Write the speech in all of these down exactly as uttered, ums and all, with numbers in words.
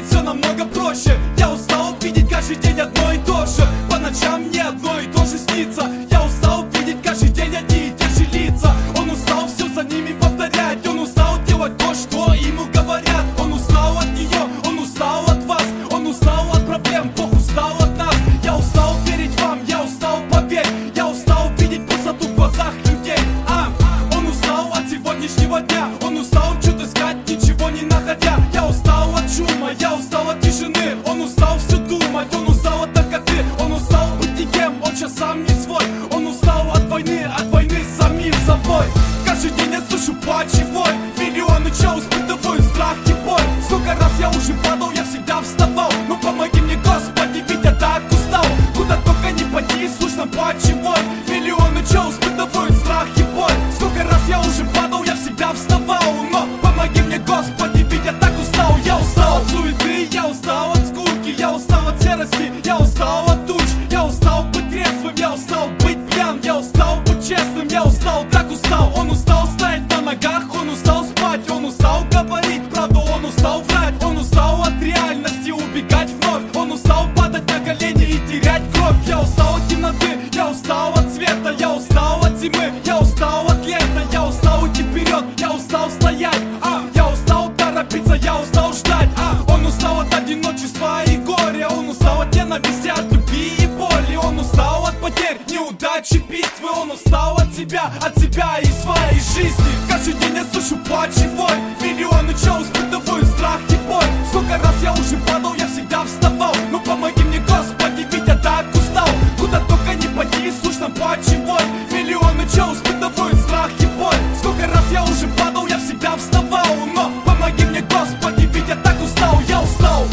видеть все намного проще. Я устал видеть каждый день одно и то же. По ночам мне одно и то же снится. Я устал видеть каждый день одни и те же лица. Он устал все за ними повторять. Он устал делать то, что ему говорят. Он устал от нее, он устал от вас. Он устал от проблем, Бог устал от нас. Я устал верить вам, я устал, поверь. Я устал видеть пустоту в глазах людей. А, он устал от сегодняшнего дня. Он устал что-то искать, ничего не находя. Я устал от шума, я устал от тишины. Он устал все думать, он устал от наркоты. Он устал быть никем, он сейчас сам не свой. Он устал от войны, от войны с самим собой. Каждый день я слышу плач и вой. Миллионы чел испытывают страх и боль. Сколько раз я уже падал, я всегда вставал. Ну помоги мне, Господи, ведь я так устал. Куда только не пойти, слышно плач и вой. Миллионы чел испытывают страх и боль. Сколько раз я уже падал, я всегда вставал. Но помоги мне, Господи, ведь я так устал. Я устал от суеты, я устал от скуки. Я устал от серости, я устал от туч. Я устал быть трезвым, я устал быть пьян. Я устал быть честным, я устал, так устал. Он устал стоять на ногах, он устал спать. Он устал говорить правду, он устал врать. Он устал от реальности убегать вновь. Он устал падать на колени и терять кровь. Я устал от темноты, я устал от света. Я устал от зимы, я устал от лета. Я устал идти вперед, я устал стоять. а, Я устал торопиться, я устал ждать. а, Он устал от одиночества и горя. Он устал от ненависти, от любви и боли. Он устал от потерь, неудачи, битвы. Он устал от себя, от себя и своей жизни. Каждый день я слышу плач и вой. Миллионы чел испытывают страх и боль. Сколько раз я уже падал, я всегда вставал. Ну помоги мне, Господи, ведь я так устал. Куда только не пойти, слышно плач и вой. Миллионы чел испытывают страх и боль. Сколько раз я уже падал, я всегда вставал. Но помоги мне, Господи, ведь я так устал. Я устал.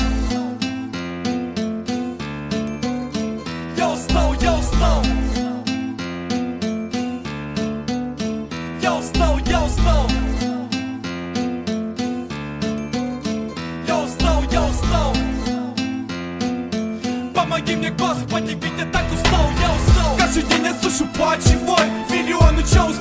Я устал, я устал. Я устал, я устал. Я устал, я устал. Помоги мне, Господи, ведь я так устал. Я устал. Каждый день я слышу плач и вой. Миллионы чел